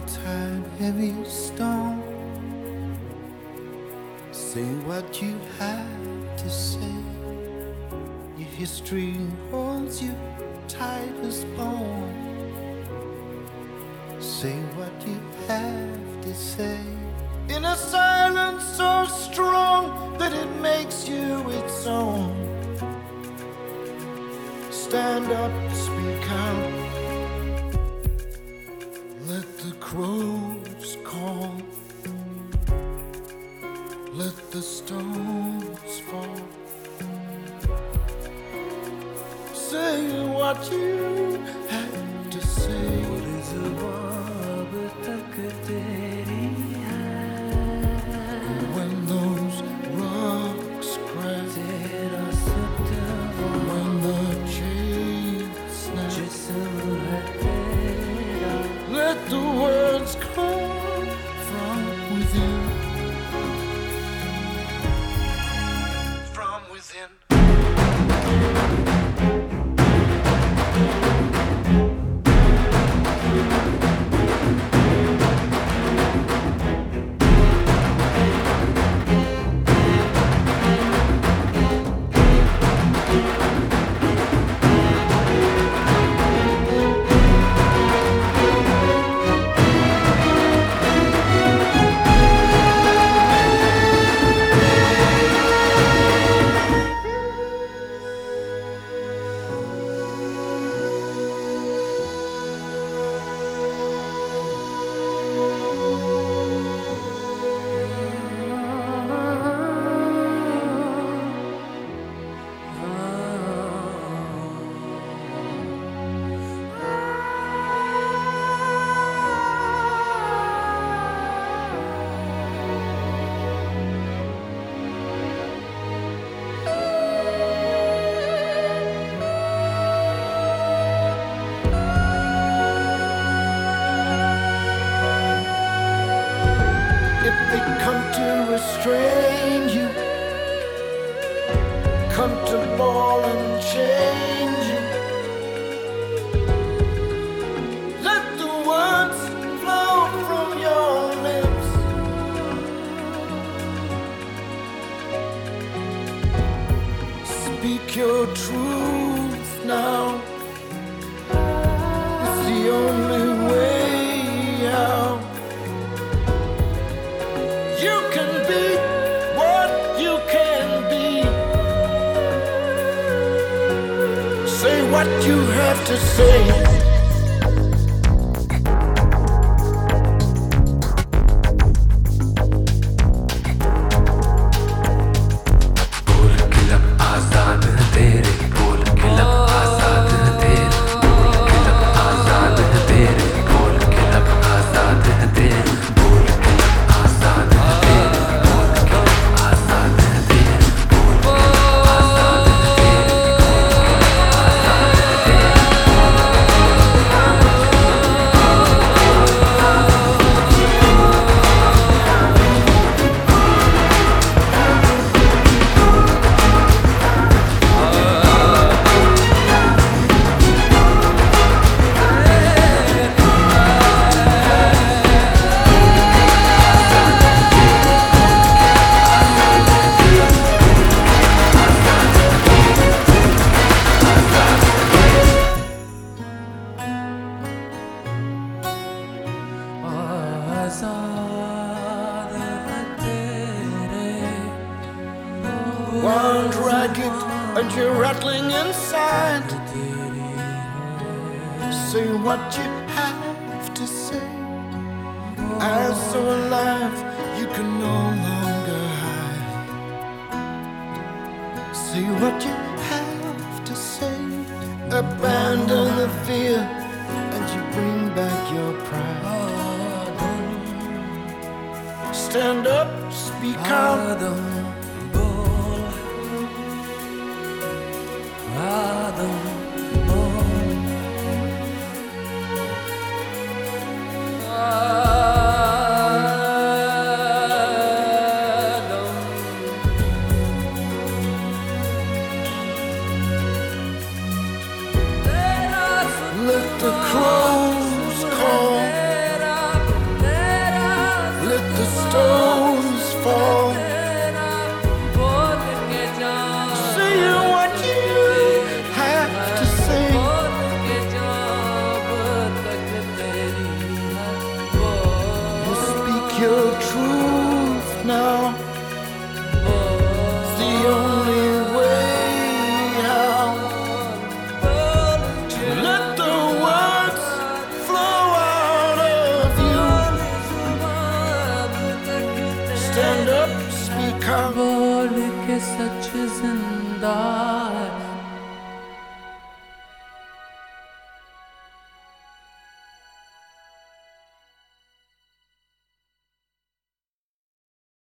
tide, heavy storm. Say what you have to say. Your history holds you tight as bone. Say what you have to say. In a silence so strong that it makes you its own. Stand up, speak out. Let the crows call. Let the stones fall. Say what you have to say. When those rocks crack, when the chains snap, let the words come from within. From within. Restrain you, come to ball and change you. Let the words flow from your lips. Speak your truth now. It's the only way out. You can be what you can be. Say what you have to say. Wound ragged and you're rattling inside. Say what you have to say. As so alive you can no longer hide. Say what you have to say. Abandon the fear and you bring back your pride. Stand up, speak out. Let the crows call. your truth now. It's the only way out. To let the words flow out of you. Stand up, speak out. बोल के सच जिंदा